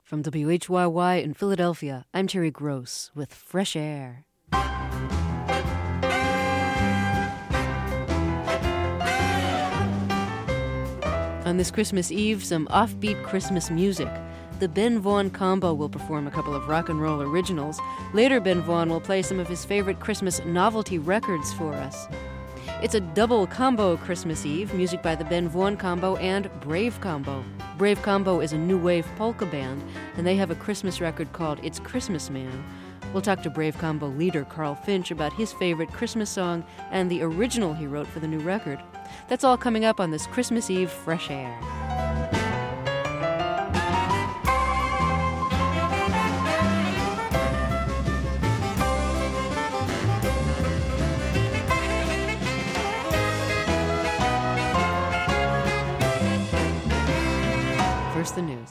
From WHYY in Philadelphia, I'm Terry Gross with Fresh Air. On this Christmas Eve, some offbeat Christmas music. The Ben Vaughn Combo will perform a couple of rock and roll originals. Later, Ben Vaughn will play some of his favorite Christmas novelty records for us. It's a double combo Christmas Eve, music by the Ben Vaughn Combo and Brave Combo. Brave Combo is a new wave polka band, and they have a Christmas record called It's Christmas Man. We'll talk to Brave Combo leader Carl Finch about his favorite Christmas song and the original he wrote for the new record. That's all coming up on this Christmas Eve Fresh Air. First, the news.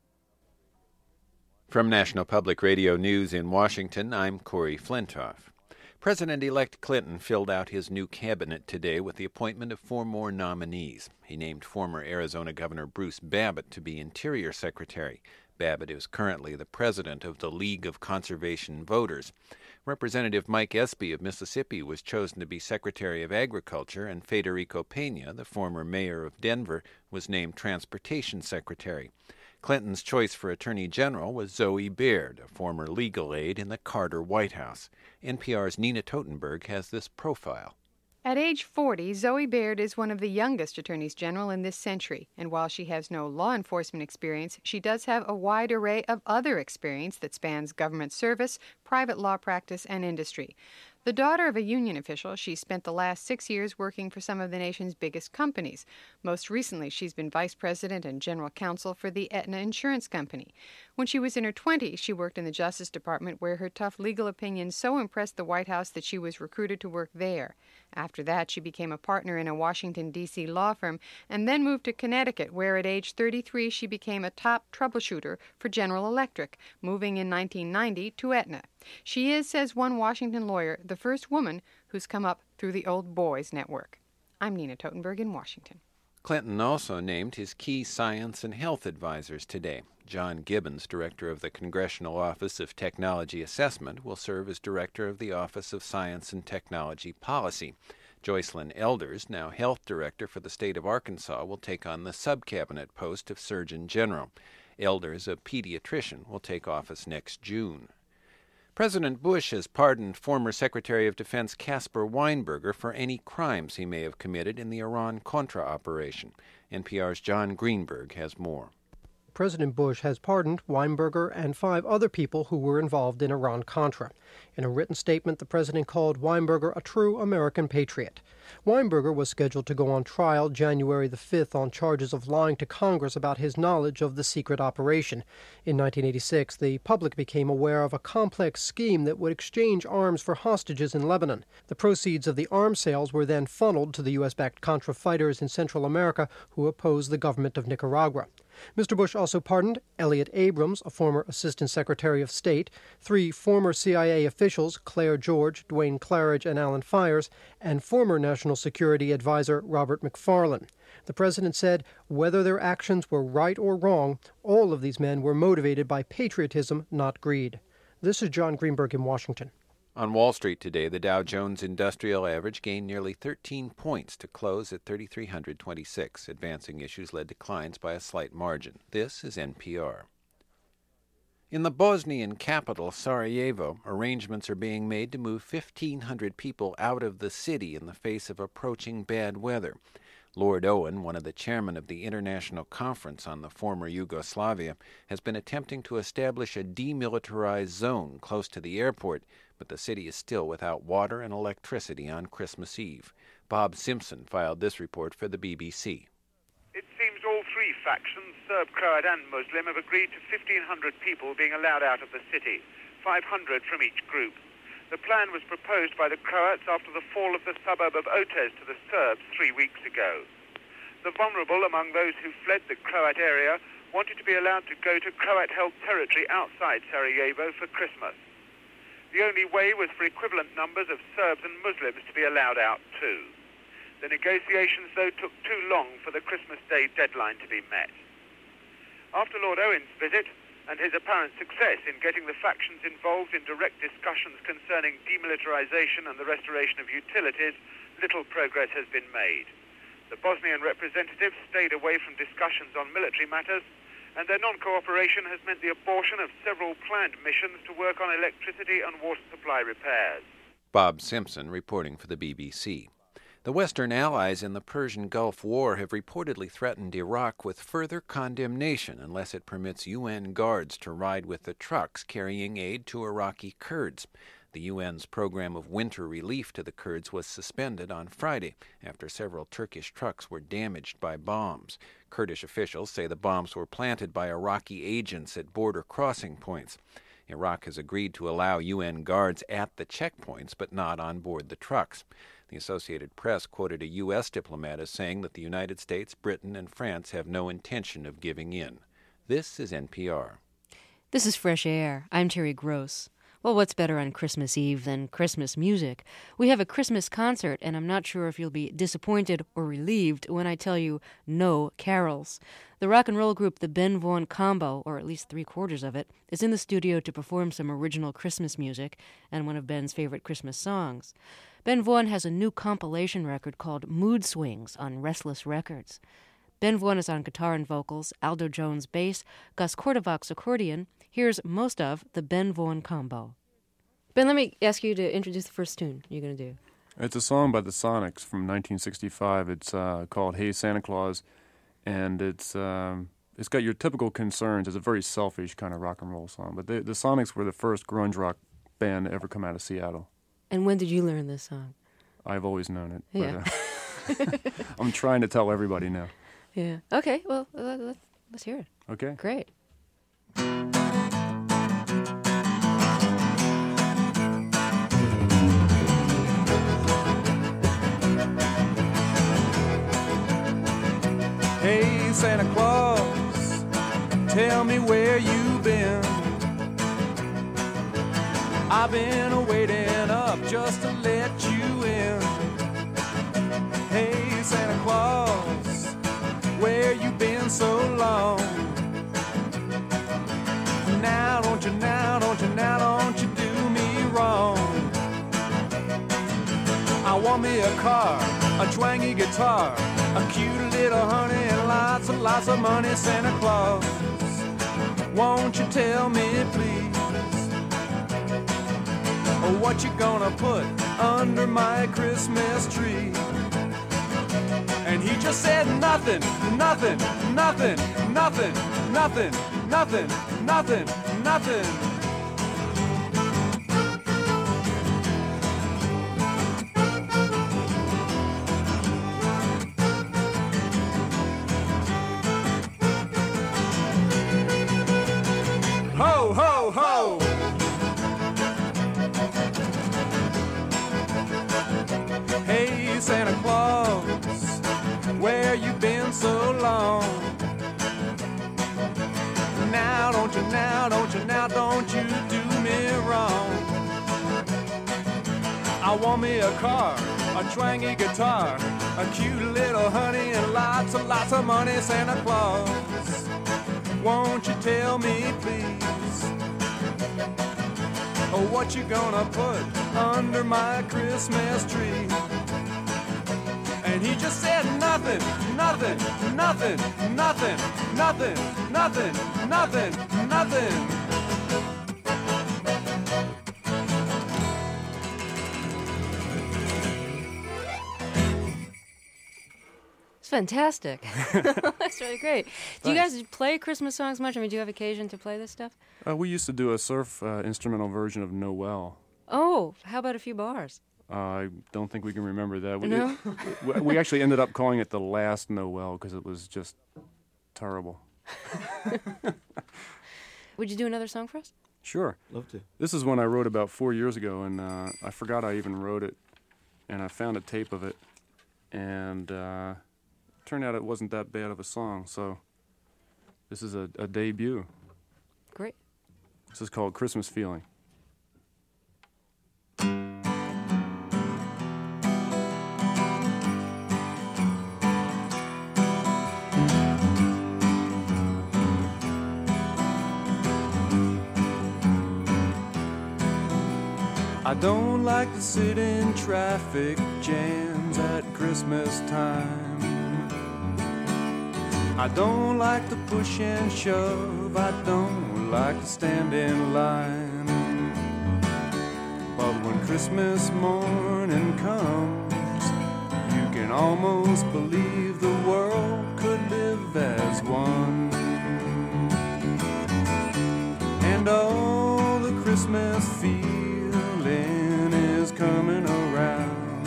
From National Public Radio News in Washington, I'm Corey Flintoff. President-elect Clinton filled out his new cabinet today with the appointment of 4 more nominees. He named former Arizona Governor Bruce Babbitt to be Interior Secretary. Babbitt is currently the president of the League of Conservation Voters. Representative Mike Espy of Mississippi was chosen to be Secretary of Agriculture, and Federico Pena, the former mayor of Denver, was named Transportation Secretary. Clinton's choice for Attorney General was Zoe Baird, a former legal aide in the Carter White House. NPR's Nina Totenberg has this profile. At age 40, Zoe Baird is one of the youngest attorneys general in this century, and while she has no law enforcement experience, she does have a wide array of other experience that spans government service, private law practice, and industry. The daughter of a union official, she spent the last 6 years working for some of the nation's biggest companies. Most recently, she's been vice president and general counsel for the Aetna Insurance Company. When she was in her 20s, she worked in the Justice Department, where her tough legal opinions so impressed the White House that she was recruited to work there. After that, she became a partner in a Washington, D.C. law firm and then moved to Connecticut, where at age 33 she became a top troubleshooter for General Electric, moving in 1990 to Aetna. She is, says one Washington lawyer, the first woman who's come up through the Old Boys Network. I'm Nina Totenberg in Washington. Clinton also named his key science and health advisors today. John Gibbons, director of the Congressional Office of Technology Assessment, will serve as director of the Office of Science and Technology Policy. Joycelyn Elders, now health director for the state of Arkansas, will take on the sub-cabinet post of Surgeon General. Elders, a pediatrician, will take office next June. President Bush has pardoned former Secretary of Defense Caspar Weinberger for any crimes he may have committed in the Iran-Contra operation. NPR's John Greenberg has more. President Bush has pardoned Weinberger and 5 other people who were involved in Iran-Contra. In a written statement, the president called Weinberger a true American patriot. Weinberger was scheduled to go on trial January the 5th on charges of lying to Congress about his knowledge of the secret operation. In 1986, the public became aware of a complex scheme that would exchange arms for hostages in Lebanon. The proceeds of the arms sales were then funneled to the U.S.-backed Contra fighters in Central America who opposed the government of Nicaragua. Mr. Bush also pardoned Elliott Abrams, a former Assistant Secretary of State, 3 former CIA officials, Claire George, Dwayne Claridge, and Alan Fires, and former National Security Advisor Robert McFarlane. The president said whether their actions were right or wrong, all of these men were motivated by patriotism, not greed. This is John Greenberg in Washington. On Wall Street today, the Dow Jones Industrial Average gained nearly 13 points to close at 3,326. Advancing issues led declines by a slight margin. This is NPR. In the Bosnian capital, Sarajevo, arrangements are being made to move 1,500 people out of the city in the face of approaching bad weather. Lord Owen, one of the chairmen of the International Conference on the former Yugoslavia, has been attempting to establish a demilitarized zone close to the airport, but the city is still without water and electricity on Christmas Eve. Bob Simpson filed this report for the BBC. It seems all 3 factions, Serb, Croat and Muslim, have agreed to 1,500 people being allowed out of the city, 500 from each group. The plan was proposed by the Croats after the fall of the suburb of Otez to the Serbs 3 weeks ago. The vulnerable among those who fled the Croat area wanted to be allowed to go to Croat-held territory outside Sarajevo for Christmas. The only way was for equivalent numbers of Serbs and Muslims to be allowed out too. The negotiations, though, took too long for the Christmas Day deadline to be met. After Lord Owen's visit, and his apparent success in getting the factions involved in direct discussions concerning demilitarization and the restoration of utilities, little progress has been made. The Bosnian representatives stayed away from discussions on military matters, and their non-cooperation has meant the abortion of several planned missions to work on electricity and water supply repairs. Bob Simpson reporting for the BBC. The Western allies in the Persian Gulf War have reportedly threatened Iraq with further condemnation unless it permits UN guards to ride with the trucks carrying aid to Iraqi Kurds. The UN's program of winter relief to the Kurds was suspended on Friday after several Turkish trucks were damaged by bombs. Kurdish officials say the bombs were planted by Iraqi agents at border crossing points. Iraq has agreed to allow UN guards at the checkpoints, but not on board the trucks. The Associated Press quoted a U.S. diplomat as saying that the United States, Britain, and France have no intention of giving in. This is NPR. This is Fresh Air. I'm Terry Gross. Well, what's better on Christmas Eve than Christmas music? We have a Christmas concert, and I'm not sure if you'll be disappointed or relieved when I tell you no carols. The rock and roll group The Ben Vaughn Combo, or at least 3/4 of it, is in the studio to perform some original Christmas music and one of Ben's favorite Christmas songs. Ben Vaughn has a new compilation record called Mood Swings on Restless Records. Ben Vaughn is on guitar and vocals, Aldo Jones bass, Gus Cordavox accordion. Here's most of the Ben Vaughn Combo. Ben, let me ask you to introduce the first tune you're going to do. It's a song by the Sonics from 1965. It's called Hey Santa Claus, and it's got your typical concerns. It's a very selfish kind of rock and roll song. But the Sonics were the first grunge rock band to ever come out of Seattle. And when did you learn this song? I've always known it. Yeah. But, I'm trying to tell everybody now. Yeah. Okay, well, let's hear it. Okay. Great. Hey, Santa Claus, tell me where you've been. I've been waiting up just to let you in. Hey, Santa Claus, where you been so long? Now don't you do me wrong. I want me a car, a twangy guitar, a cute little honey, and lots of money, Santa Claus. Won't you tell me, please, what you gonna put under my Christmas tree? And he just said nothing, nothing, nothing, nothing, nothing, nothing, nothing, nothing. Ho, ho, ho! Hey, Santa Claus, where you been so long? Now don't you do me wrong. I want me a car, a twangy guitar, a cute little honey, and lots of money, Santa Claus. Won't you tell me, please, what you gonna put under my Christmas tree? And he just said nothing, nothing, nothing, nothing, nothing, nothing, nothing, nothing. It's fantastic. That's really great. Do you guys play Christmas songs much? I mean, do you have occasion to play this stuff? We used to do a surf instrumental version of Noel. Oh, how about a few bars? I don't think we can remember that. No? We actually ended up calling it The Last Noel because it was just terrible. Would you do another song for us? Sure. Love to. This is one I wrote about 4 years ago, and I forgot I even wrote it, and I found a tape of it, and turned out it wasn't that bad of a song, so this is a debut. Great. This is called Christmas Feeling. I don't like to sit in traffic jams at Christmas time. I don't like to push and shove, I don't like to stand in line. But when Christmas morning comes, you can almost believe the world could live as one. And all the Christmas feeling is coming around.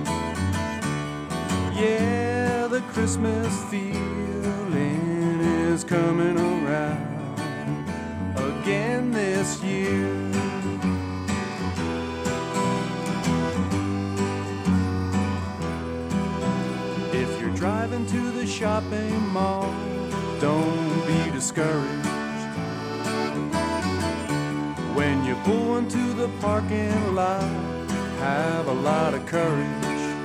Yeah, the Christmas feeling is coming around again this year. If you're driving to the shopping mall, don't be discouraged. When you pull into the parking lot, have a lot of courage.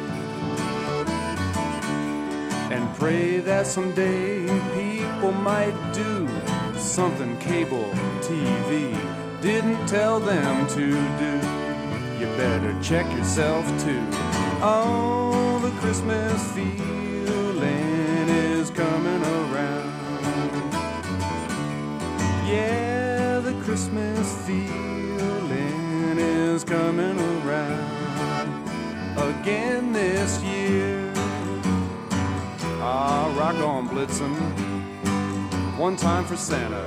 And pray that someday people might do something cable TV didn't tell them to do. You better check yourself too. Oh, the Christmas feeling is coming around. Yeah, the Christmas feeling is coming around again this year. Ah, rock on, Blitzen. One time for Santa.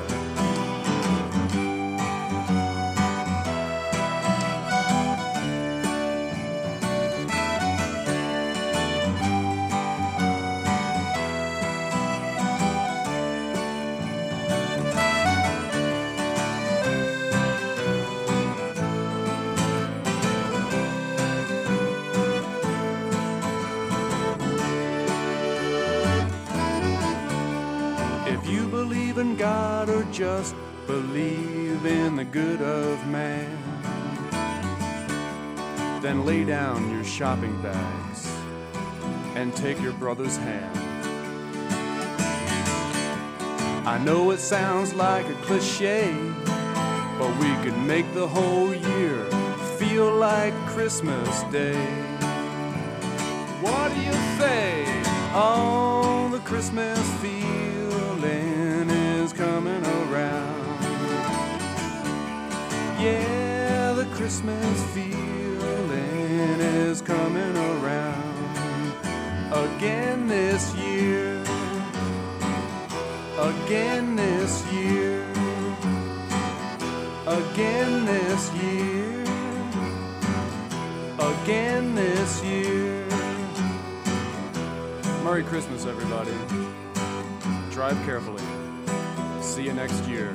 God or just believe in the good of man, then lay down your shopping bags and take your brother's hand. I know it sounds like a cliche, but we could make the whole year feel like Christmas Day. What do you say? Oh, the Christmas feeling is coming around. Yeah, the Christmas feeling is coming around again this year. Again this year. Again this year. Again this year. Merry Christmas, everybody. Drive carefully. See you next year.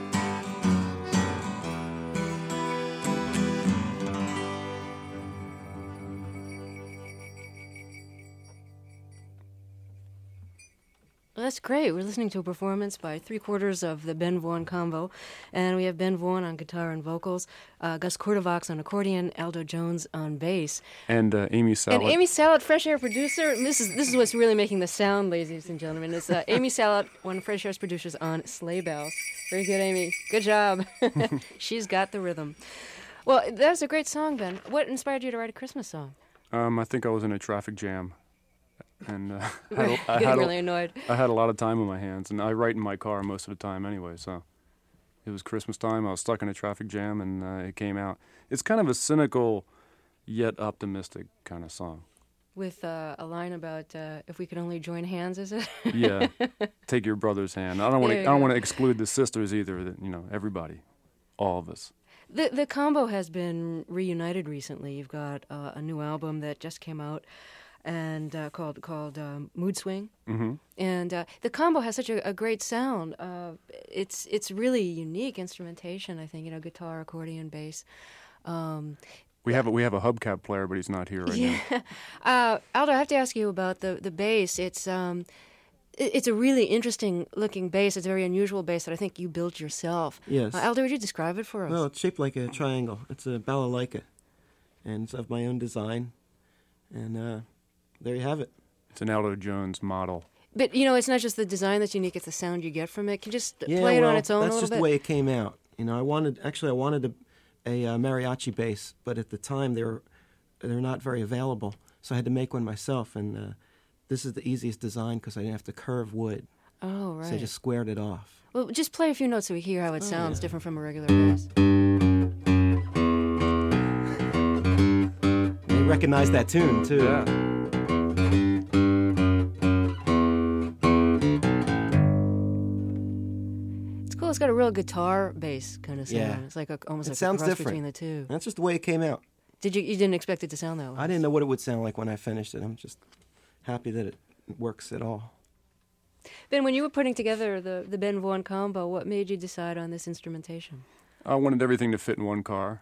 Well, that's great. We're listening to a performance by 3/4 of the Ben Vaughn Combo, and we have Ben Vaughn on guitar and vocals, Gus Cordovax on accordion, Aldo Jones on bass, and Amy Salat. And Amy Salat, Fresh Air producer. And this is what's really making the sound, ladies and gentlemen. It's Amy Salat, one of Fresh Air's producers on Sleigh Bells. Very good, Amy. Good job. She's got the rhythm. Well, that was a great song, Ben. What inspired you to write a Christmas song? I think I was in a traffic jam. And getting really annoyed. I had a lot of time on my hands, and I write in my car most of the time anyway, so it was Christmas time. I was stuck in a traffic jam, and it came out. It's kind of a cynical yet optimistic kind of song. With a line about if we could only join hands, is it? Yeah, take your brother's hand. I don't want to exclude the sisters either. Everybody, all of us. The combo has been reunited recently. You've got a new album that just came out. And called Mood Swing, and the combo has such a great sound. It's really unique instrumentation. I think guitar, accordion, bass. We have a hubcap player, but he's not here right now. Aldo, I have to ask you about the bass. It's a really interesting looking bass. It's a very unusual bass that I think you built yourself. Yes. Aldo, would you describe it for us? Well, it's shaped like a triangle. It's a balalaika, and it's of my own design, and. There you have it. It's an Aldo Jones model. But, it's not just the design that's unique, it's the sound you get from it. Can you just play it on its own a little bit? That's just the way it came out. I wanted to a mariachi bass, but at the time they're not very available, so I had to make one myself. And this is the easiest design because I didn't have to curve wood. Oh, right. So I just squared it off. Well, just play a few notes so we hear how it sounds different from a regular bass. You recognize that tune too. Yeah. It's cool. It's got a real guitar bass kind of sound. Yeah. It's like almost It like sounds a cross different. between the two. That's just the way it came out. You didn't expect it to sound that way? I didn't know what it would sound like when I finished it. I'm just happy that it works at all. Ben, when you were putting together the Ben Vaughn combo, what made you decide on this instrumentation? I wanted everything to fit in one car.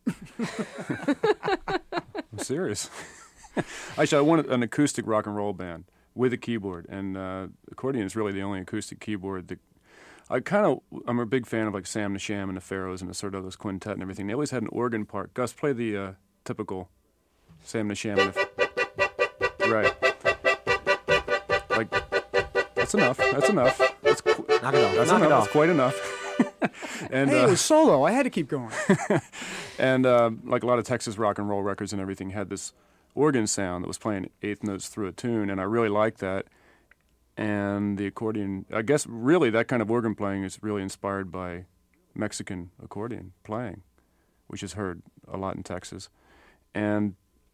I'm serious. Actually, I wanted an acoustic rock and roll band with a keyboard, and accordion is really the only acoustic keyboard that I'm a big fan of, like Sam Nasham and the Pharaohs and the Sir Douglas Quintet and everything. They always had an organ part. Gus, play the typical Sam Nasham. Right. Like, that's enough. That's enough. Knock it off. That's Knock enough. it off. That's quite enough. And, Hey, it was solo. I had to keep going. and like a lot of Texas rock and roll records and everything had this organ sound that was playing eighth notes through a tune, and I really liked that. And the accordion, I guess really that kind of organ playing is really inspired by Mexican accordion playing, which is heard a lot in Texas. And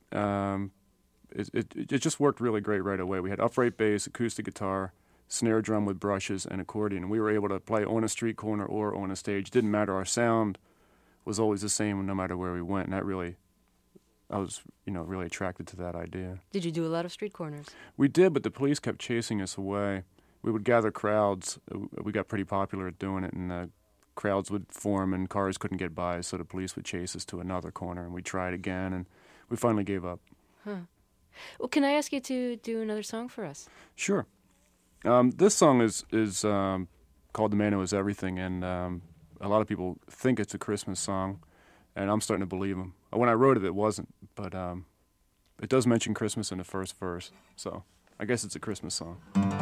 it just worked really great right away. We had upright bass, acoustic guitar, snare drum with brushes, and accordion. And we were able to play on a street corner or on a stage. Didn't matter. Our sound was always the same no matter where we went. And that really, I was, really attracted to that idea. Did you do a lot of street corners? We did, but the police kept chasing us away. We would gather crowds. We got pretty popular at doing it, and crowds would form and cars couldn't get by, so the police would chase us to another corner, and we'd try it again, and we finally gave up. Huh. Well, can I ask you to do another song for us? Sure. This song is called "The Man Who Is Everything," and a lot of people think it's a Christmas song, and I'm starting to believe them. When I wrote it, it wasn't, but it does mention Christmas in the first verse, so I guess it's a Christmas song.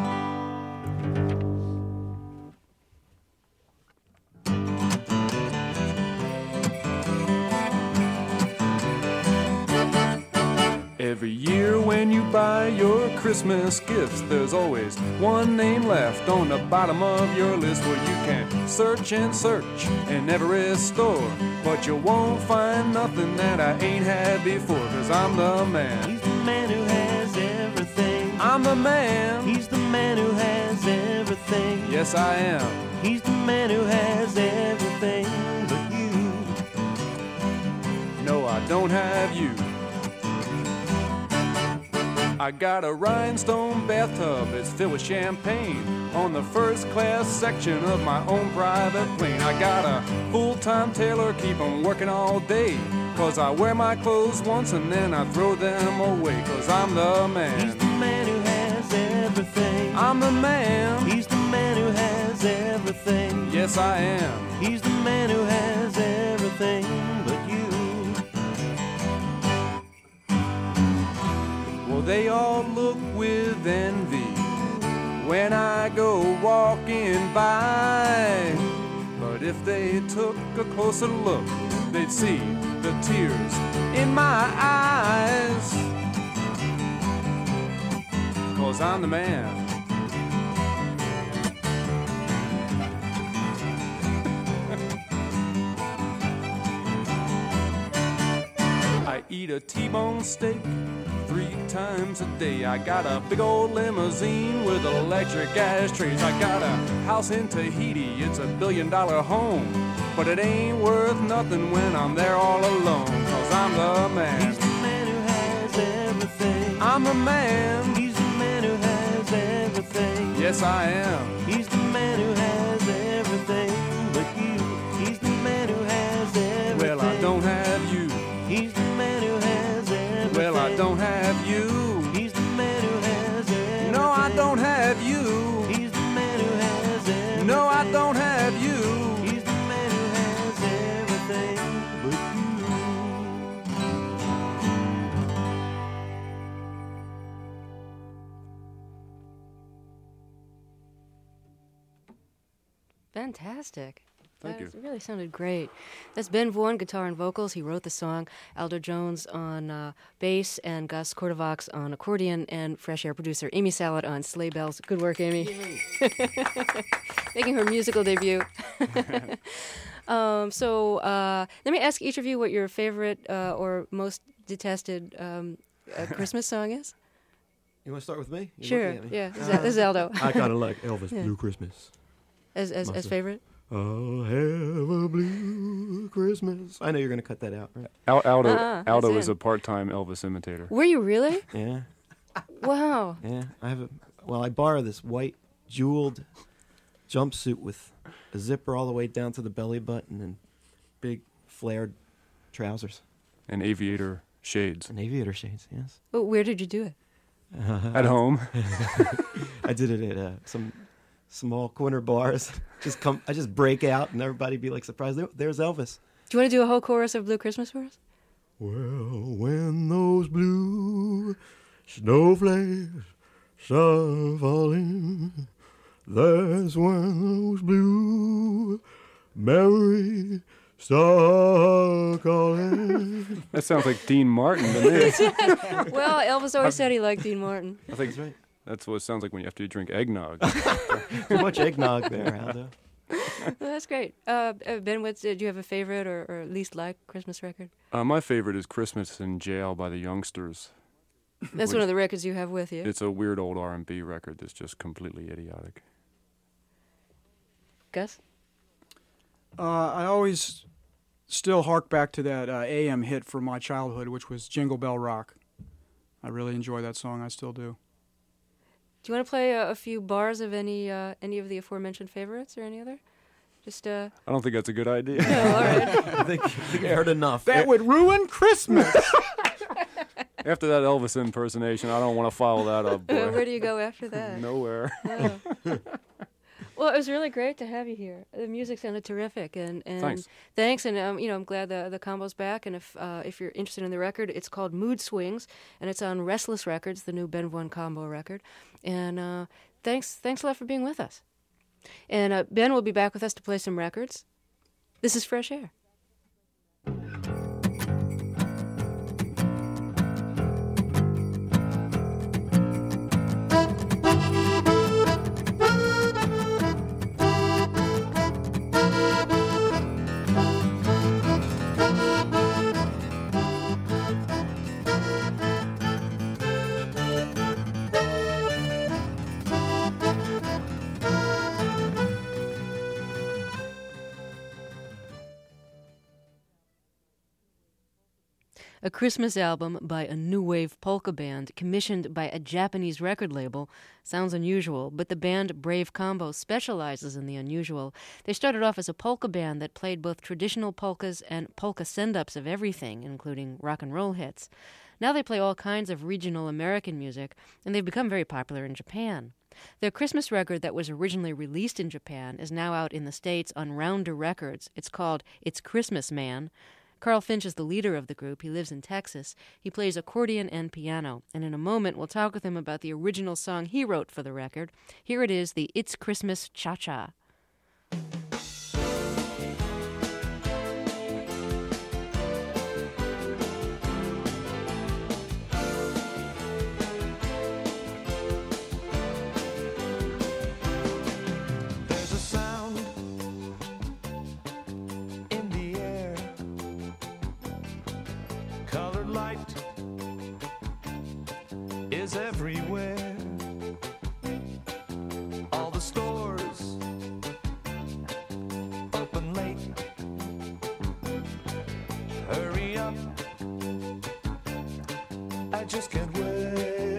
Every year when you buy your Christmas gifts, there's always one name left on the bottom of your list where you can search and search in every store, but you won't find nothing that I ain't had before, 'cause I'm the man. He's the man who has everything. I'm the man. He's the man who has everything. Yes, I am. He's the man who has everything but you. No, I don't have you. I got a rhinestone bathtub, it's filled with champagne, on the first class section of my own private plane. I got a full-time tailor, keep 'em working all day, 'cause I wear my clothes once and then I throw them away, 'cause I'm the man. He's the man who has everything. I'm the man. He's the man who has everything. Yes, I am. He's the man who has everything but you. Well, they all look with envy when I go walking by, but if they took a closer look, they'd see the tears in my eyes, 'cause I'm the man. I eat a T-bone steak 3 times a day. I got a big old limousine with electric ashtrays. I got a house in Tahiti, it's $1 billion home, but it ain't worth nothing when I'm there all alone, 'cause I'm the man. He's the man who has everything. I'm the man. He's the man who has everything. Yes, I am. He's the man who has everything but you. He's the man who has everything. Well, I don't have you. He's the man who has everything. Well, I don't have you. He's the man who has everything. No, I don't have you. He's the man who has everything. No, I don't have you. He's the man who has everything but Fantastic. Thank you. It really sounded great. That's Ben Vaughn, guitar and vocals. He wrote the song. Aldo Jones on bass, and Gus Cordavox on accordion, and Fresh Air producer Amy Salad on sleigh bells. Good work, Amy. Making her musical debut. So let me ask each of you what your favorite or most detested Christmas song is. You want to start with me? Sure. Yeah. This is Aldo. I kind of like Elvis Blue Christmas. As favorite? I'll have a blue Christmas. I know you're going to cut that out, right? Aldo is a part-time Elvis imitator. Were you really? Yeah. Wow. Yeah. I borrow this white jeweled jumpsuit with a zipper all the way down to the belly button and big flared trousers. And aviator shades. And aviator shades, yes. Well, where did you do it? At home. I did it at some small corner bars. I just break out and everybody be like surprised. There's Elvis. Do you want to do a whole chorus of Blue Christmas for us? Well, when those blue snowflakes start falling, that's when those blue memories start calling. That sounds like Dean Martin to me. Well, Elvis always said he liked Dean Martin. I think that's right. That's what it sounds like when you have to drink eggnog. Too much eggnog there, Aldo. Well, that's great. Ben, do you have a favorite or least liked Christmas record? My favorite is Christmas in Jail by the Youngsters. That's one of the records you have with you. It's a weird old R&B record that's just completely idiotic. Gus? I always still hark back to that AM hit from my childhood, which was Jingle Bell Rock. I really enjoy that song. I still do. Do you want to play a few bars of any of the aforementioned favorites or any other? Just I don't think that's a good idea. No, all right. I think I heard enough. That would ruin Christmas. After that Elvis impersonation, I don't want to follow that up. Boy. Where do you go after that? Nowhere. No. Well, it was really great to have you here. The music sounded terrific, and thanks. And I'm glad the combo's back. And if you're interested in the record, it's called Mood Swings, and it's on Restless Records, the new Ben Vaughn combo record. And thanks a lot for being with us. And Ben will be back with us to play some records. This is Fresh Air. A Christmas album by a new wave polka band commissioned by a Japanese record label. Sounds unusual, but the band Brave Combo specializes in the unusual. They started off as a polka band that played both traditional polkas and polka send-ups of everything, including rock and roll hits. Now they play all kinds of regional American music, and they've become very popular in Japan. Their Christmas record that was originally released in Japan is now out in the States on Rounder Records. It's called It's Christmas Man. Carl Finch is the leader of the group. He lives in Texas. He plays accordion and piano. And in a moment, we'll talk with him about the original song he wrote for the record. Here it is, the It's Christmas Cha-Cha. Is everywhere. All the stores open late. Hurry up, I just can't wait.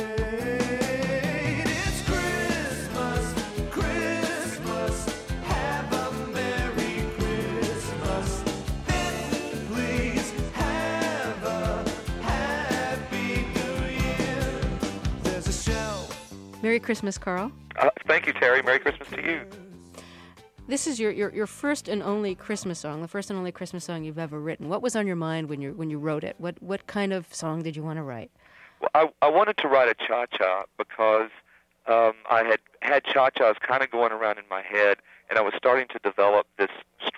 It's Christmas, Christmas, have a Merry Christmas. Then please have a Happy New Year. There's a show. Merry Christmas, Carl. Thank you, Terry. Merry Christmas to you. This is your first and only Christmas song, the first and only Christmas song you've ever written. What was on your mind when you wrote it? What kind of song did you want to write? Well, I wanted to write a cha-cha because I had cha-chas kind of going around in my head, and I was starting to develop this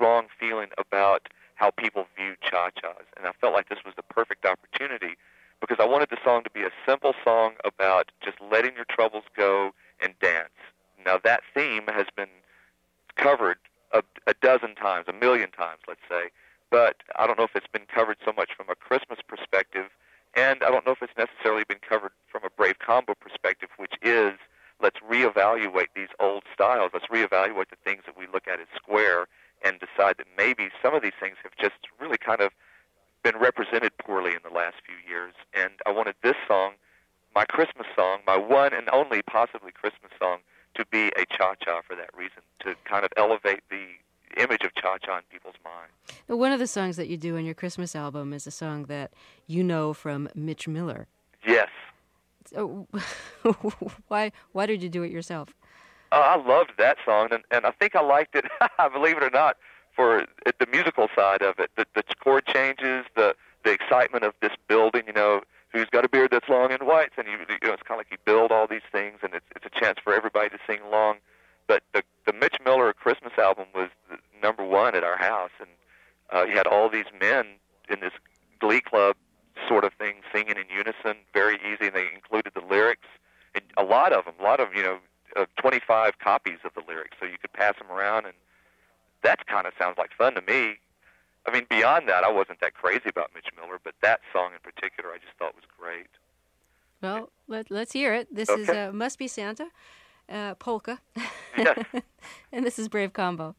strong feeling about how people view cha-chas. And I felt like this was the perfect opportunity because I wanted the song to be a simple song about just letting your troubles go and dance. Now, that theme has been covered a dozen times, a million times, let's say, but I don't know if it's been covered so much from a Christmas perspective, and I don't know if it's necessarily been covered from a Brave Combo perspective, which is, let's reevaluate these old styles. Let's reevaluate the things that we look at as square and decide that maybe some of these things have just really kind of been represented poorly in the last few years. And I wanted this song, my Christmas song, my one and only possibly Christmas song, to be a cha-cha for that reason, to kind of elevate the image of cha-cha in people's mind. Now, one of the songs that you do in your Christmas album is a song that you know from Mitch Miller. Yes. So, why did you do it yourself? I loved that song, and I think I liked it, believe it or not, for the musical side of it. The chord changes, the excitement of this building, who's got a beard that's long and white, and it's kind of like you build all these things, and it's a chance for everybody to sing along. But the Mitch Miller Christmas album was number one at our house, and you had all these men in this glee club sort of thing singing in unison, very easy, and they included the lyrics, and a lot of them, 25 copies of the lyrics, so you could pass them around, and that kind of sounds like fun to me. I mean, beyond that, I wasn't that crazy about Mitch Miller, but that song in particular I just thought was great. Well, let's hear it. This Okay. is Must Be Santa, polka. Yes. And this is Brave Combo.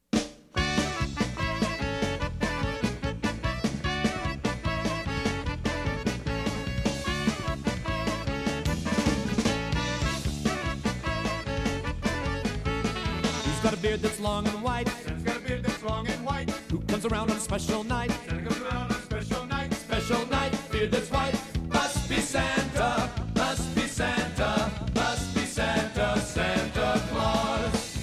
Who's got a beard that's long and white? Santa's got a beard that's long and white. Who comes around on a special night? Santa comes around on a special night. Special night, beard that's white. Must be Santa, must be Santa, must be Santa, Santa Claus.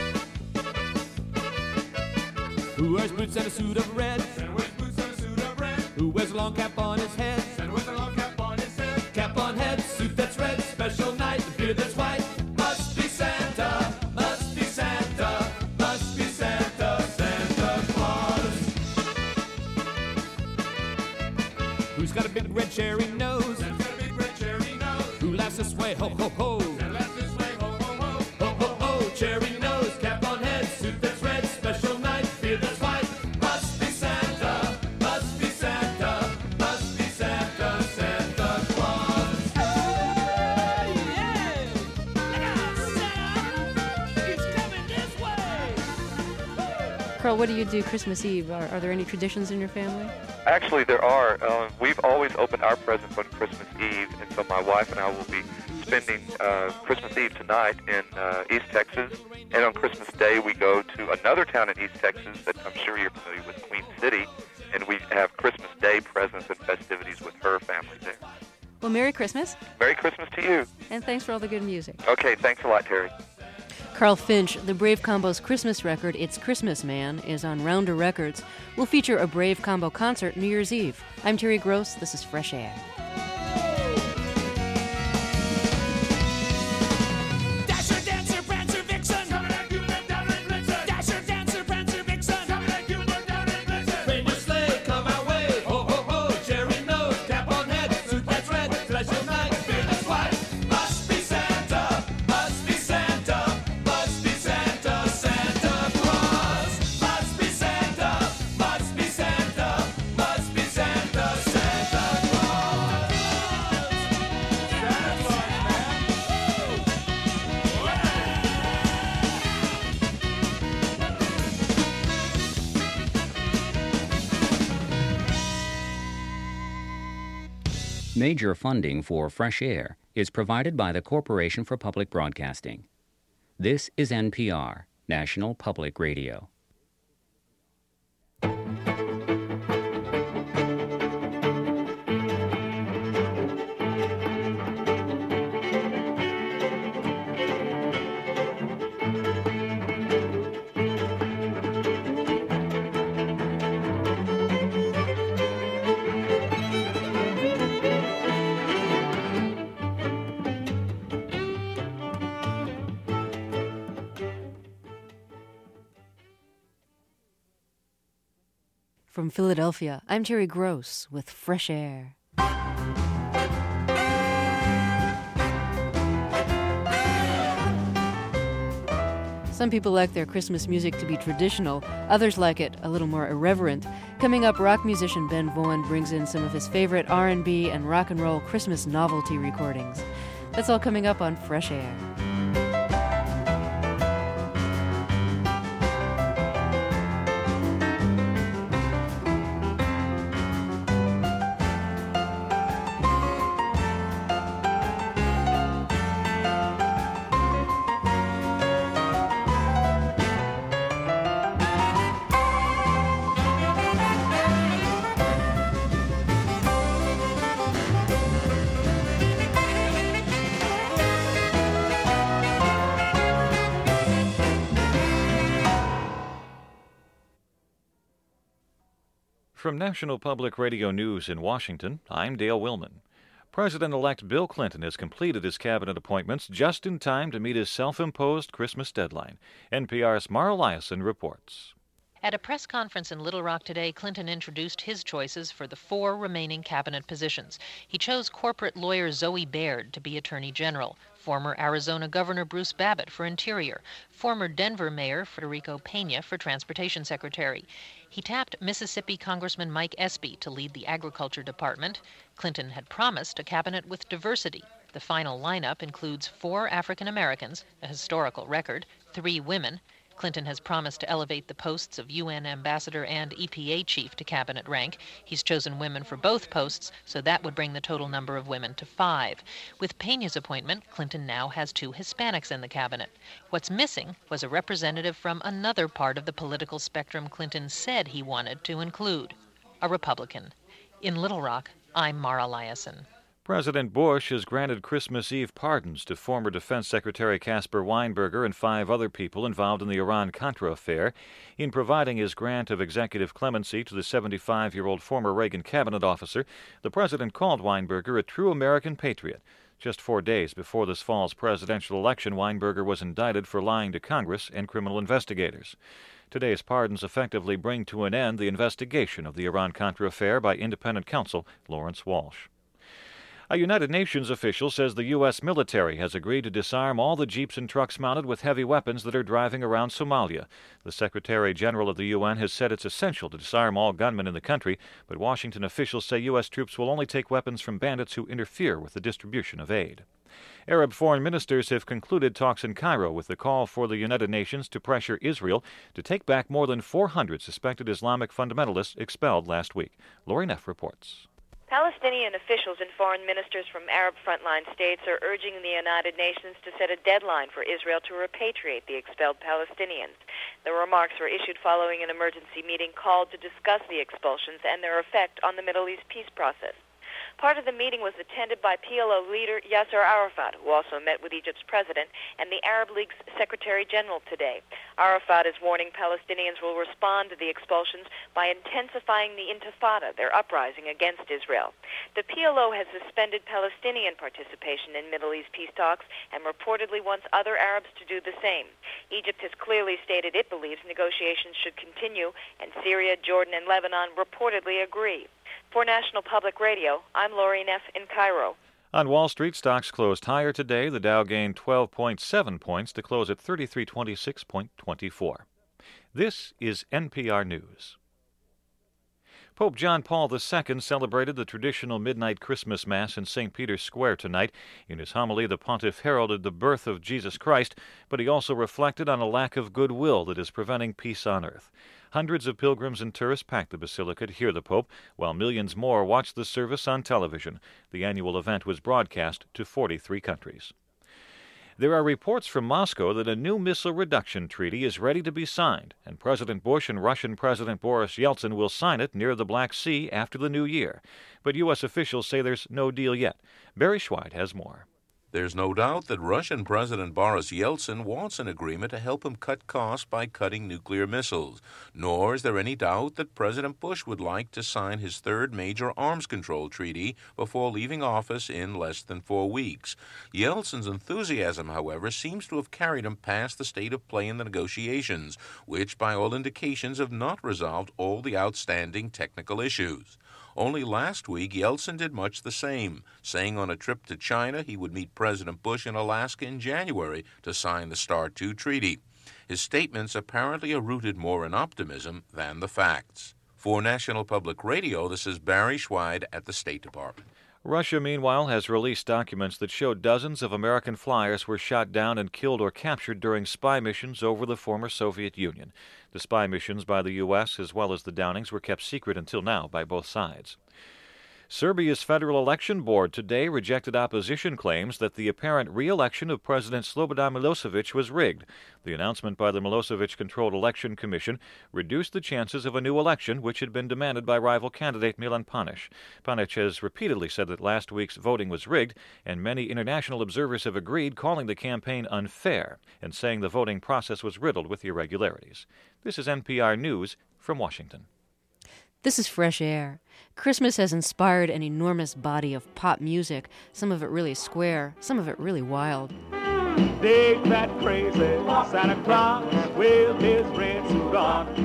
Who wears boots and a suit of red? Santa wears boots and a suit of red. Who wears a long cap on his head? Santa wears a long cap on his head. Cap on head, suit that's red. Special night, beard that's white. Must be Santa, must be Santa, must be Santa, Santa Claus. Who's got a big red cherry nose? Santa's got a big red cherry nose. Who laughs this way, ho ho ho? Santa laughs this way, ho ho ho. Ho ho ho, cherry nose, cap on head, suit that's red, special night, beard that's white. Must be Santa, must be Santa, must be Santa, Santa Claus. Hey, yeah! Look out, Santa! He's coming this way! Carl, what do you do Christmas Eve? Are there any traditions in your family? Actually, there are. We've always opened our presents on Christmas Eve, and so my wife and I will be spending Christmas Eve tonight in East Texas, and on Christmas Day we go to another town in East Texas that I'm sure you're familiar with, Queen City, and we have Christmas Day presents and festivities with her family there. Well, Merry Christmas, Merry Christmas to you. and thanks for all the good music. Okay, thanks a lot, Terry. Carl Finch, the Brave Combo's Christmas record, It's Christmas Man, is on Rounder Records. Will feature a Brave Combo concert New Year's Eve. I'm Terry Gross. This is Fresh Air. Dasher, Dancer, Prancer, Vixen. Coming at you, down and Blitzen. Dasher, Dancer, Prancer, Vixen. Coming at you, down and Blitzen. Reindeer sleigh, come our way. Ho, ho, ho. Cherry nose, cap on head, suit that's red. Special night, beard that's white. Must be Santa, must be Santa, must be Santa, Santa Claus. Must be Santa, must be Santa, must be Santa, Santa Claus. Santa Claus, man. Major funding for Fresh Air is provided by the Corporation for Public Broadcasting. This is NPR, National Public Radio. From Philadelphia, I'm Terry Gross with Fresh Air. Some people like their Christmas music to be traditional. Others like it a little more irreverent. Coming up, rock musician Ben Vaughn brings in some of his favorite R&B and rock and roll Christmas novelty recordings. That's all coming up on Fresh Air. From National Public Radio News in Washington, I'm Dale Willman. President-elect Bill Clinton has completed his cabinet appointments just in time to meet his self-imposed Christmas deadline. NPR's Mara Liasson reports. At a press conference in Little Rock today, Clinton introduced his choices for the 4 remaining cabinet positions. He chose corporate lawyer Zoe Baird to be Attorney General, former Arizona Governor Bruce Babbitt for Interior, former Denver Mayor Federico Pena for Transportation Secretary. He tapped Mississippi Congressman Mike Espy to lead the Agriculture Department. Clinton had promised a cabinet with diversity. The final lineup includes 4 African Americans, a historical record, 3 women. Clinton has promised to elevate the posts of UN ambassador and EPA chief to cabinet rank. He's chosen women for both posts, so that would bring the total number of women to 5. With Pena's appointment, Clinton now has 2 Hispanics in the cabinet. What's missing was a representative from another part of the political spectrum Clinton said he wanted to include, a Republican. In Little Rock, I'm Mara Liasson. President Bush has granted Christmas Eve pardons to former Defense Secretary Caspar Weinberger and 5 other people involved in the Iran-Contra affair. In providing his grant of executive clemency to the 75-year-old former Reagan cabinet officer, the president called Weinberger a true American patriot. Just 4 days before this fall's presidential election, Weinberger was indicted for lying to Congress and criminal investigators. Today's pardons effectively bring to an end the investigation of the Iran-Contra affair by independent counsel Lawrence Walsh. A United Nations official says the U.S. military has agreed to disarm all the jeeps and trucks mounted with heavy weapons that are driving around Somalia. The Secretary General of the UN has said it's essential to disarm all gunmen in the country, but Washington officials say U.S. troops will only take weapons from bandits who interfere with the distribution of aid. Arab foreign ministers have concluded talks in Cairo with the call for the United Nations to pressure Israel to take back more than 400 suspected Islamic fundamentalists expelled last week. Lori Neff reports. Palestinian officials and foreign ministers from Arab frontline states are urging the United Nations to set a deadline for Israel to repatriate the expelled Palestinians. The remarks were issued following an emergency meeting called to discuss the expulsions and their effect on the Middle East peace process. Part of the meeting was attended by PLO leader Yasser Arafat, who also met with Egypt's president, and the Arab League's Secretary General today. Arafat is warning Palestinians will respond to the expulsions by intensifying the Intifada, their uprising against Israel. The PLO has suspended Palestinian participation in Middle East peace talks and reportedly wants other Arabs to do the same. Egypt has clearly stated it believes negotiations should continue, and Syria, Jordan, and Lebanon reportedly agree. For National Public Radio, I'm Lori Neff in Cairo. On Wall Street, stocks closed higher today. The Dow gained 12.7 points to close at 3326.24. This is NPR News. Pope John Paul II celebrated the traditional midnight Christmas Mass in St. Peter's Square tonight. In his homily, the pontiff heralded the birth of Jesus Christ, but he also reflected on a lack of goodwill that is preventing peace on earth. Hundreds of pilgrims and tourists packed the basilica to hear the Pope, while millions more watched the service on television. The annual event was broadcast to 43 countries. There are reports from Moscow that a new missile reduction treaty is ready to be signed, and President Bush and Russian President Boris Yeltsin will sign it near the Black Sea after the new year. But U.S. officials say there's no deal yet. Barry Schweid has more. There's no doubt that Russian President Boris Yeltsin wants an agreement to help him cut costs by cutting nuclear missiles. Nor is there any doubt that President Bush would like to sign his third major arms control treaty before leaving office in less than 4 weeks. Yeltsin's enthusiasm, however, seems to have carried him past the state of play in the negotiations, which, by all indications, have not resolved all the outstanding technical issues. Only last week, Yeltsin did much the same, saying on a trip to China he would meet President Bush in Alaska in January to sign the START II treaty. His statements apparently are rooted more in optimism than the facts. For National Public Radio, this is Barry Schweid at the State Department. Russia, meanwhile, has released documents that show dozens of American flyers were shot down and killed or captured during spy missions over the former Soviet Union. The spy missions by the U.S. as well as the downings were kept secret until now by both sides. Serbia's Federal Election Board today rejected opposition claims that the apparent re-election of President Slobodan Milosevic was rigged. The announcement by the Milosevic-controlled Election Commission reduced the chances of a new election, which had been demanded by rival candidate Milan Panic. Panic has repeatedly said that last week's voting was rigged, and many international observers have agreed, calling the campaign unfair and saying the voting process was riddled with irregularities. This is NPR News from Washington. This is Fresh Air. Christmas has inspired an enormous body of pop music, some of it really square, some of it really wild. Dig that crazy Santa Claus with his red suit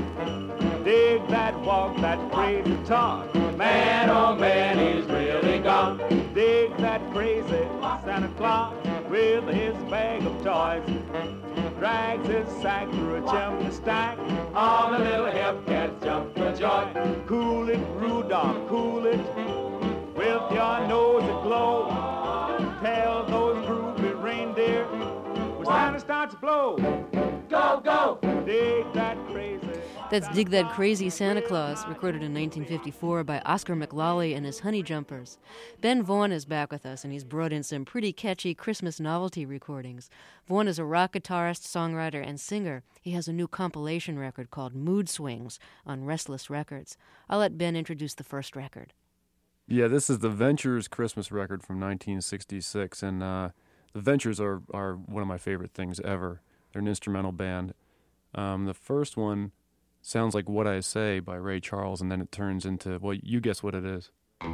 on. Dig that walk, that crazy talk. Man, oh man, he's really gone. Dig that crazy Santa Claus with his bag of toys. Drags his sack through a chimney stack. All the little hip cats jump for joy. Cool it, Rudolph, cool it, with your nose aglow. Tell those groovy reindeer when Santa starts to blow. Go, go, dig that crazy. That's Dig That Crazy Santa Claus, recorded in 1954 by Oscar McLawley and his Honey Jumpers. Ben Vaughn is back with us, and he's brought in some pretty catchy Christmas novelty recordings. Vaughn is a rock guitarist, songwriter, and singer. He has a new compilation record called Mood Swings on Restless Records. I'll let Ben introduce the first record. Yeah, this is the Ventures Christmas record from 1966, and the Ventures are one of my favorite things ever. They're an instrumental band. The first one sounds like What I Say by Ray Charles, and then it turns into, well, you guess what it is.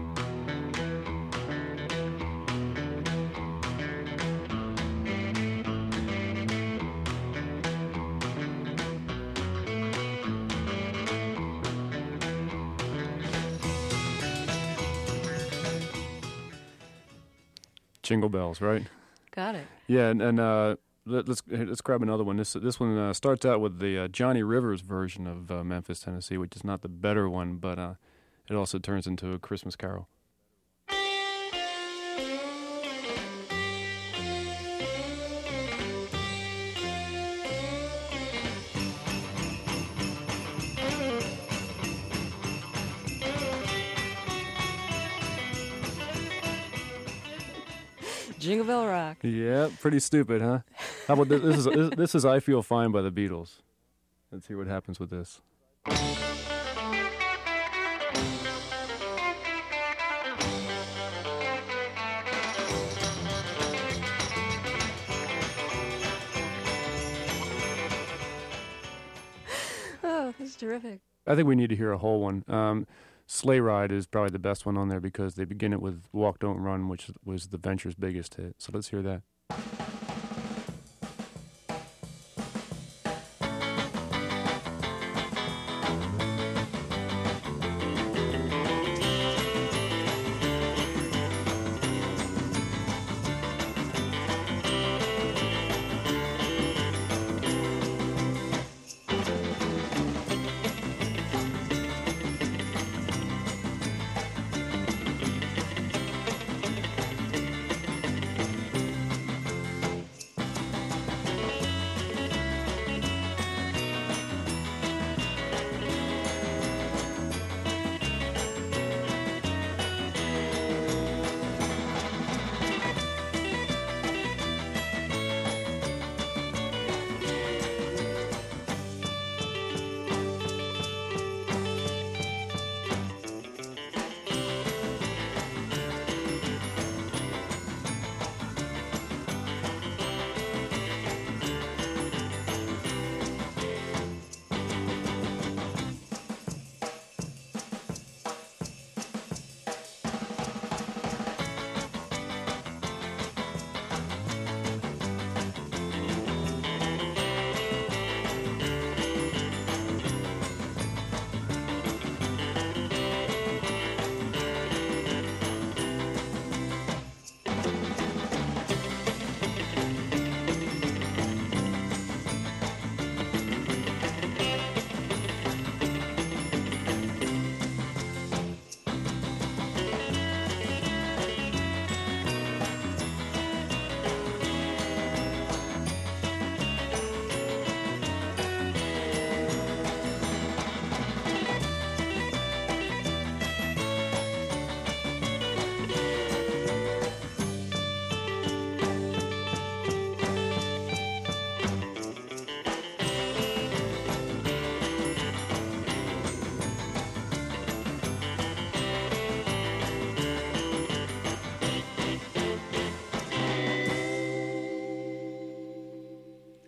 Jingle Bells, right? Got it. Yeah, and let's grab another one. This one starts out with the Johnny Rivers version of Memphis, Tennessee, which is not the better one, but it also turns into a Christmas carol. Jingle Bell Rock. Yeah, pretty stupid, huh? How about this? This is I Feel Fine by the Beatles. Let's see what happens with this. Oh, this is terrific. I think we need to hear a whole one. Sleigh Ride is probably the best one on there because they begin it with Walk, Don't Run, which was the Ventures' biggest hit. So let's hear that.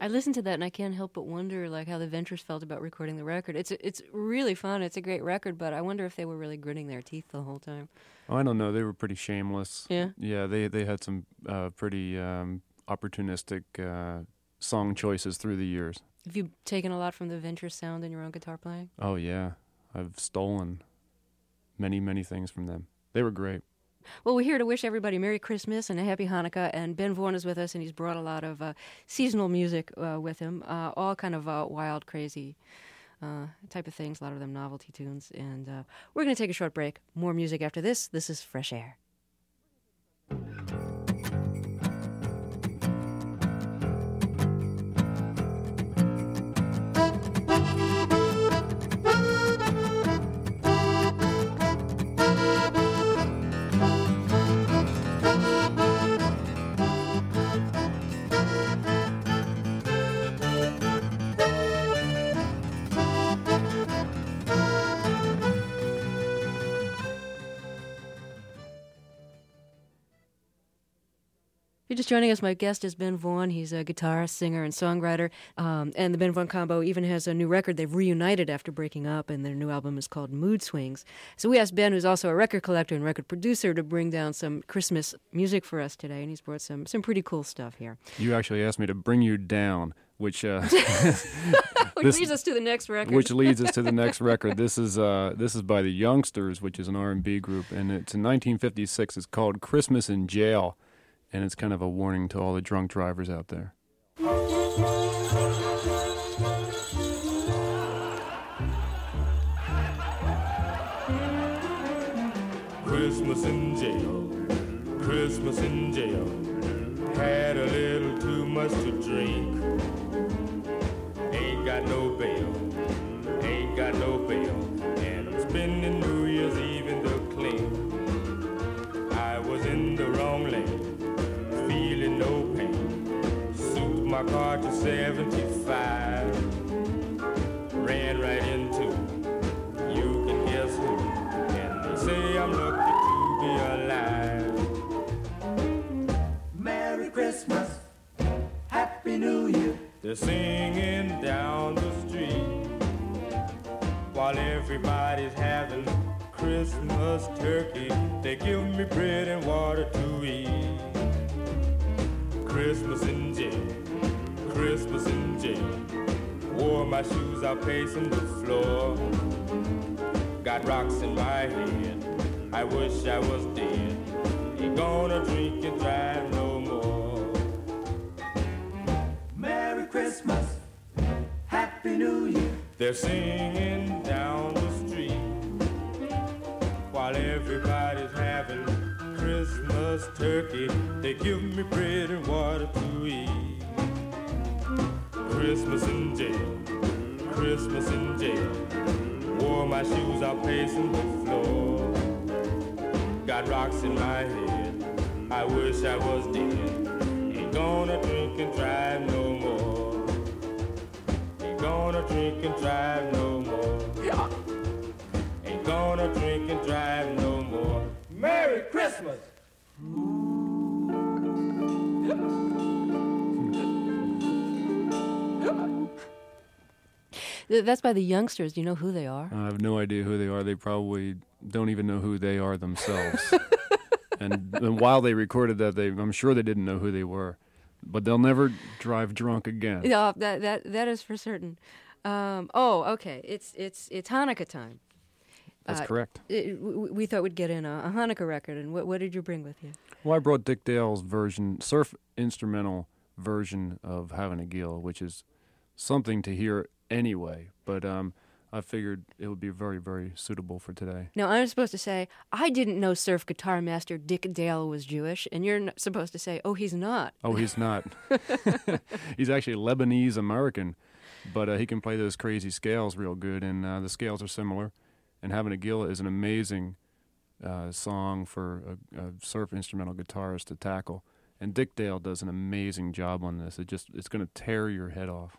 I listened to that and I can't help but wonder like how the Ventures felt about recording the record. It's really fun. It's a great record, but I wonder if they were really gritting their teeth the whole time. Oh, I don't know. They were pretty shameless. Yeah? Yeah, they had some pretty opportunistic song choices through the years. Have you taken a lot from the Ventures sound in your own guitar playing? Oh, yeah. I've stolen many, many things from them. They were great. Well, we're here to wish everybody Merry Christmas and a Happy Hanukkah, and Ben Vaughn is with us, and he's brought a lot of seasonal music with him, all kind of wild, crazy type of things, a lot of them novelty tunes, and we're going to take a short break. More music after this. This is Fresh Air. You're just joining us. My guest is Ben Vaughn. He's a guitarist, singer, and songwriter. And the Ben Vaughn Combo even has a new record. They've reunited after breaking up, and their new album is called Mood Swings. So we asked Ben, who's also a record collector and record producer, to bring down some Christmas music for us today, and he's brought some pretty cool stuff here. You actually asked me to bring you down, which leads us to the next record. Which leads us to the next record. This is by the Youngsters, which is an R&B group, and it's in 1956. It's called Christmas in Jail. And it's kind of a warning to all the drunk drivers out there. Christmas in jail, Christmas in jail. Had a little too much to drink. Ain't got no bail, ain't got no bail. And I'm spending New Year's Eve in the clink. I was in the wrong lane. Feeling no pain. Souped my car to 75. Ran right into you can guess who. And they say I'm lucky to be alive. Merry Christmas, Happy New Year. They're singing down the street while everybody's having Christmas turkey. They give me bread and water to eat. Christmas in jail, Christmas in jail. Wore my shoes out pacing the floor. Got rocks in my head, I wish I was dead. Ain't gonna drink and drive no more. Merry Christmas, Happy New Year. They're singing down the street while everybody's having Christmas turkey. They give me bread and water to eat. Christmas in jail, Christmas in jail. Wore my shoes out pacing the floor. Got rocks in my head, I wish I was dead. Ain't gonna drink and drive no more. Ain't gonna drink and drive no more. Ain't gonna drink and drive no more. Merry Christmas! That's by the Youngsters. Do you know who they are? I have no idea who they are. They probably don't even know who they are themselves. and while they recorded that, I'm sure they didn't know who they were. But they'll never drive drunk again. Yeah, that is for certain. Okay. It's Hanukkah time. That's correct. We thought we'd get in a Hanukkah record, and what did you bring with you? Well, I brought Dick Dale's surf instrumental version of Having a Gill, which is something to hear anyway, but I figured it would be very, very suitable for today. Now, I'm supposed to say, I didn't know surf guitar master Dick Dale was Jewish, and you're supposed to say, oh, he's not. Oh, he's not. He's actually Lebanese-American, but he can play those crazy scales real good, and the scales are similar. And Having a Gill is an amazing song for a surf instrumental guitarist to tackle. And Dick Dale does an amazing job on this. It's going to tear your head off.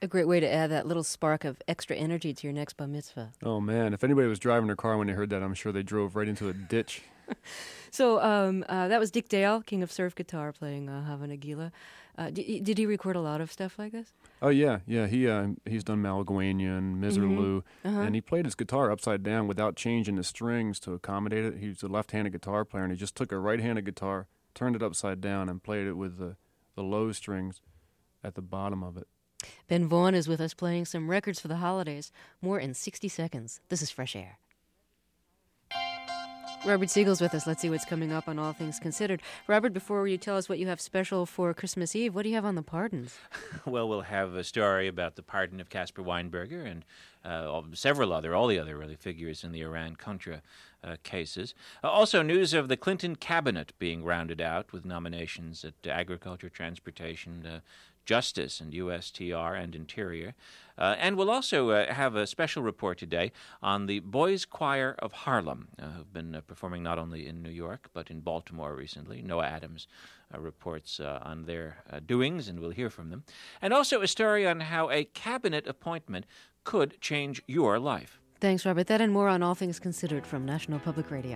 A great way to add that little spark of extra energy to your next bar mitzvah. Oh, man. If anybody was driving their car when they heard that, I'm sure they drove right into a ditch. So that was Dick Dale, king of surf guitar, playing Hava Nagila. Did he record a lot of stuff like this? Oh, yeah. He's done Malagueña and Miserlou, and he played his guitar upside down without changing the strings to accommodate it. He was a left-handed guitar player, and he just took a right-handed guitar, turned it upside down, and played it with the low strings at the bottom of it. Ben Vaughn is with us playing some records for the holidays. More in 60 seconds. This is Fresh Air. Robert Siegel's with us. Let's see what's coming up on All Things Considered. Robert, before you tell us what you have special for Christmas Eve, what do you have on the pardons? Well, we'll have a story about the pardon of Caspar Weinberger and all the other really figures in the Iran-Contra cases. Also, news of the Clinton cabinet being rounded out with nominations at Agriculture, Transportation, Justice, and USTR, and Interior. And we'll also have a special report today on the Boys Choir of Harlem, who've been performing not only in New York, but in Baltimore recently. Noah Adams reports on their doings, and we'll hear from them. And also a story on how a cabinet appointment could change your life. Thanks, Robert. That and more on All Things Considered from National Public Radio.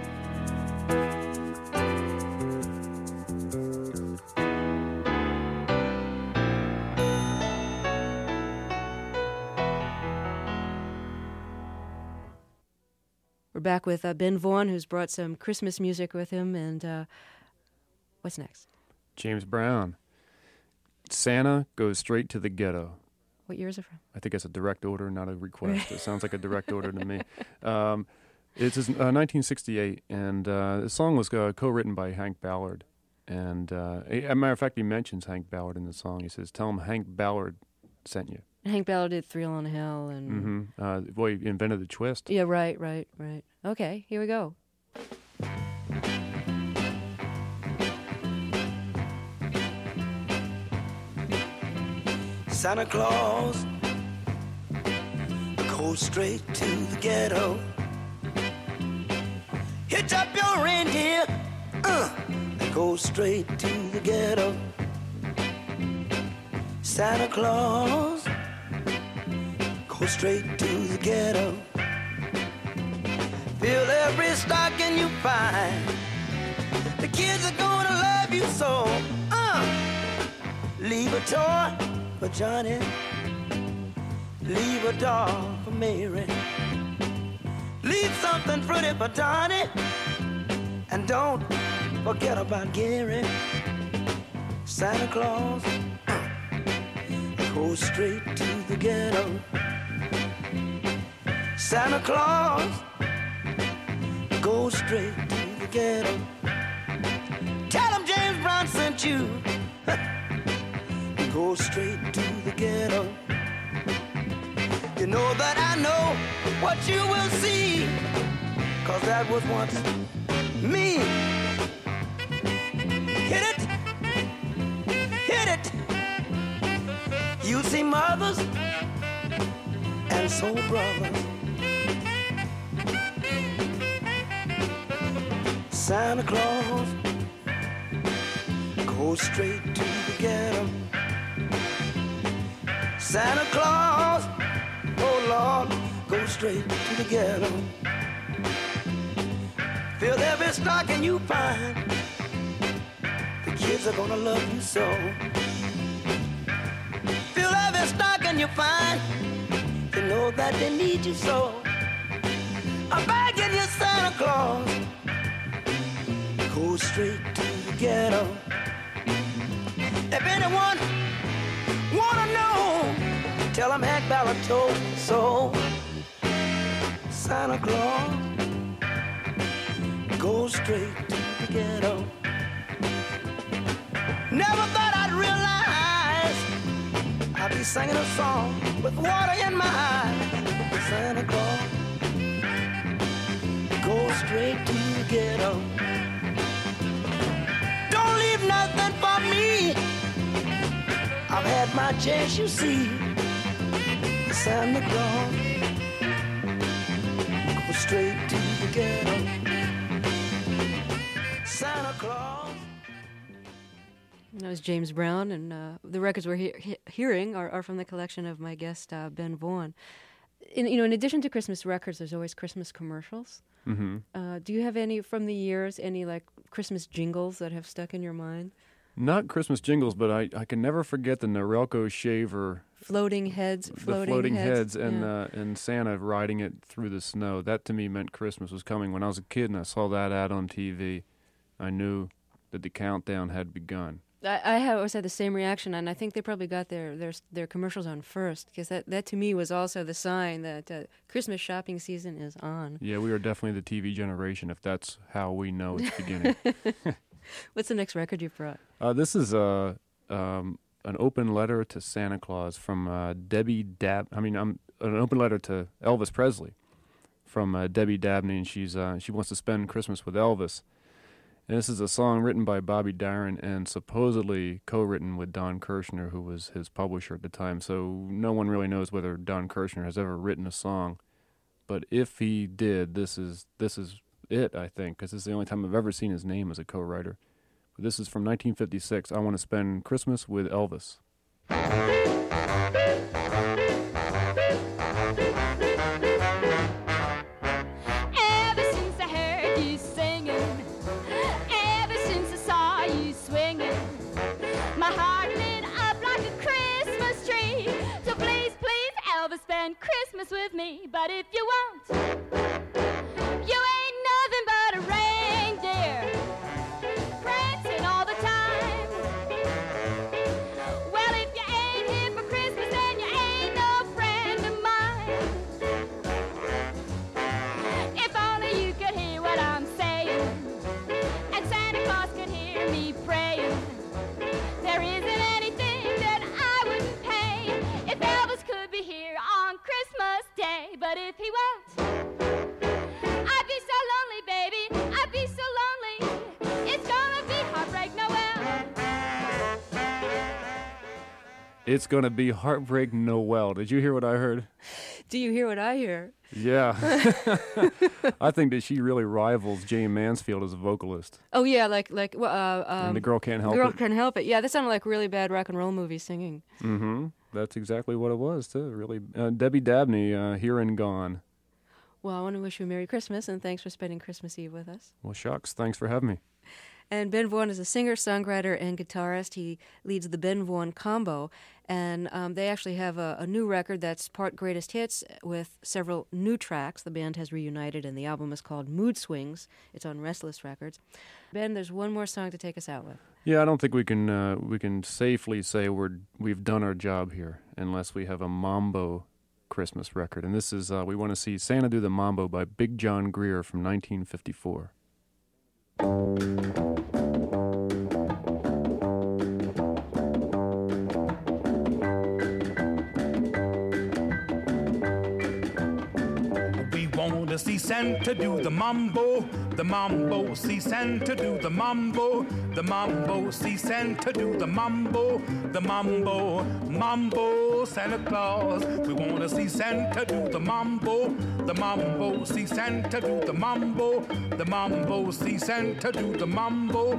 We're back with Ben Vaughn, who's brought some Christmas music with him. And what's next? James Brown. Santa Goes Straight to the Ghetto. What year is it from? I think it's a direct order, not a request. It sounds like a direct order to me. It's 1968, and the song was co-written by Hank Ballard. And as a matter of fact, he mentions Hank Ballard in the song. He says, "Tell him Hank Ballard sent you." Hank Ballard did Thrill on Hell and... Boy, he invented the twist. Yeah, right. Okay, here we go. Santa Claus goes straight to the ghetto. Hitch up your reindeer, go straight to the ghetto. Santa Claus go straight to the ghetto. Fill every stocking you find. The kids are gonna love you so. Leave a toy for Johnny. Leave a doll for Mary. Leave something pretty for Donnie. And don't forget about Gary. Santa Claus go straight to the ghetto. Santa Claus go straight to the ghetto. Tell him James Brown sent you. Go straight to the ghetto. You know that I know what you will see, 'cause that was once me. Hit it, hit it. You'll see mothers and soul brothers. Santa Claus go straight to the ghetto. Santa Claus, oh Lord, go straight to the ghetto. Fill every stocking you find. The kids are gonna love you so. Fill every stocking you find. You know that they need you so. I'm begging you, Santa Claus, go straight to the ghetto. If anyone wanna know, tell him Hank Ballard told me so. Santa Claus go straight to the ghetto. Never thought I'd realize I'd be singing a song with water in my eyes. Santa Claus go straight to the ghetto. Don't leave nothing for me. I've had my chance, you see. Santa Claus go straight to the ghetto. Santa Claus. That was James Brown, and the records we're hearing are from the collection of my guest, Ben Vaughn. In addition to Christmas records, there's always Christmas commercials. Mm-hmm. Do you have any from the years, any like Christmas jingles that have stuck in your mind? Not Christmas jingles, but I can never forget the Norelco shaver. Floating heads. The floating heads and yeah. And Santa riding it through the snow. That to me meant Christmas was coming. When I was a kid and I saw that ad on TV, I knew that the countdown had begun. I always had the same reaction, and I think they probably got their commercials on first, because that to me was also the sign that Christmas shopping season is on. Yeah, we are definitely the TV generation, if that's how we know it's beginning. What's the next record you brought? This is an open letter to Santa Claus from Debbie an open letter to Elvis Presley from Debbie Dabney, and she wants to spend Christmas with Elvis. And this is a song written by Bobby Darin and supposedly co-written with Don Kirshner, who was his publisher at the time. So no one really knows whether Don Kirshner has ever written a song. But if he did, this is it, I think, because this is the only time I've ever seen his name as a co-writer. But this is from 1956, I Want to Spend Christmas with Elvis. Christmas with me, but if you won't, you ain't nothing but a reindeer, prancing all the time. Well, if you ain't here for Christmas, then you ain't no friend of mine. If only you could hear what I'm saying, and Santa Claus could hear me praying. There isn't anything that I wouldn't pay if Elvis could be here on Christmas Day, but if he won't, I'd be so lonely, baby, I'd be so lonely, it's gonna be Heartbreak Noel. It's gonna be Heartbreak Noel. Did you hear what I heard? Do you hear what I hear? Yeah. I think that she really rivals Jane Mansfield as a vocalist. Oh yeah, like and The Girl Can't Help It. Girl Can't Help It. Yeah, that sounded like really bad rock and roll movie singing. Mm-hmm. That's exactly what it was, too, really. Debbie Dabney, Here and Gone. Well, I want to wish you a Merry Christmas, and thanks for spending Christmas Eve with us. Well, shucks, thanks for having me. And Ben Vaughn is a singer, songwriter, and guitarist. He leads the Ben Vaughn Combo, and they actually have a new record that's part greatest hits with several new tracks. The band has reunited, and the album is called Mood Swings. It's on Restless Records. Ben, there's one more song to take us out with. Yeah, I don't think we can safely say we've done our job here unless we have a Mambo Christmas record. And this is We Want to See Santa Do the Mambo by Big John Greer from 1954. We want to see Santa do the mambo, see Santa do the mambo, see Santa do the mambo, Santa Claus. We want to see Santa do the mambo, see Santa do the mambo, see Santa do the mambo,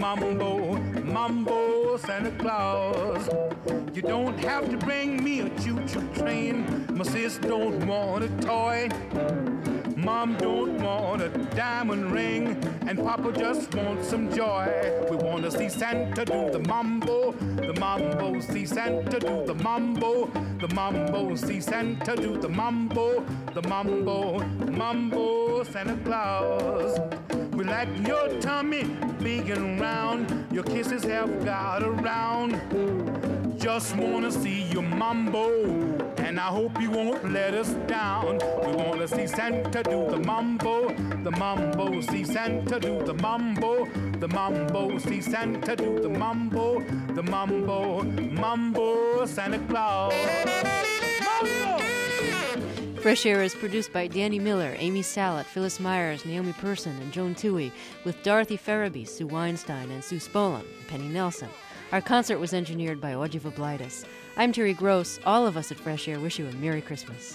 Santa Claus. You don't have to bring me a choo-choo train, my sis don't want a toy, Mom don't want a diamond ring, and Papa just wants some joy. We want to see Santa do the mambo, see Santa do the mambo, see Santa do the mambo, Santa Claus. We like your tummy big and round, your kisses have got around. Just wanna see your mambo, and I hope you won't let us down. We wanna see Santa do the mambo, see Santa do the mambo, see Santa do the mambo, Santa Claus. Mambo! Fresh Air is produced by Danny Miller, Amy Sallet, Phyllis Myers, Naomi Person, and Joan Toohey, with Dorothy Farabee, Sue Weinstein, and Sue Spolin, and Penny Nelson. Our concert was engineered by Audrey Voblaitis. I'm Terry Gross. All of us at Fresh Air wish you a Merry Christmas.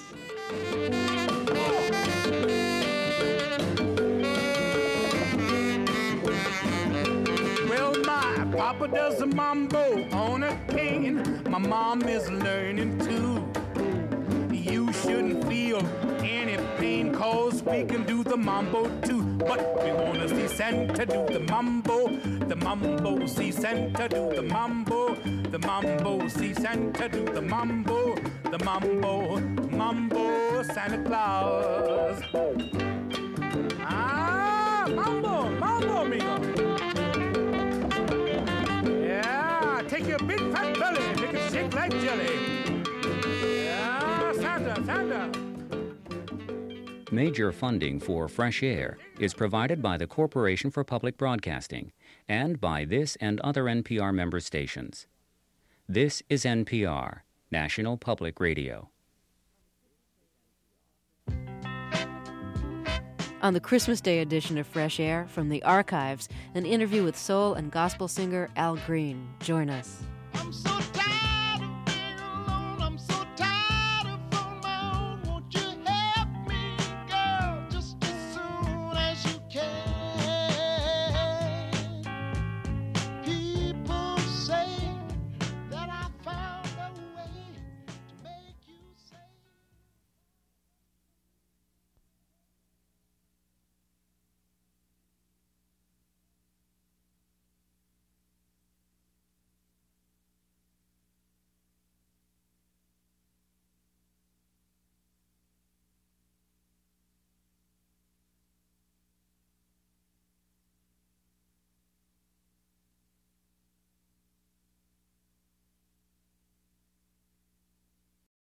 Well, my Papa does the mambo on a cane. My mom is learning too. You shouldn't feel any pain, cause we can do the mambo too. But we wanna see Santa do the mambo, see Santa do the mambo, see Santa do the mambo, Santa Claus. Ah, mambo, amigo. Yeah, take your big fat belly, make it shake like jelly. Santa. Major funding for Fresh Air is provided by the Corporation for Public Broadcasting and by this and other NPR member stations. This is NPR, National Public Radio. On the Christmas Day edition of Fresh Air, from the archives, an interview with soul and gospel singer Al Green. Join us.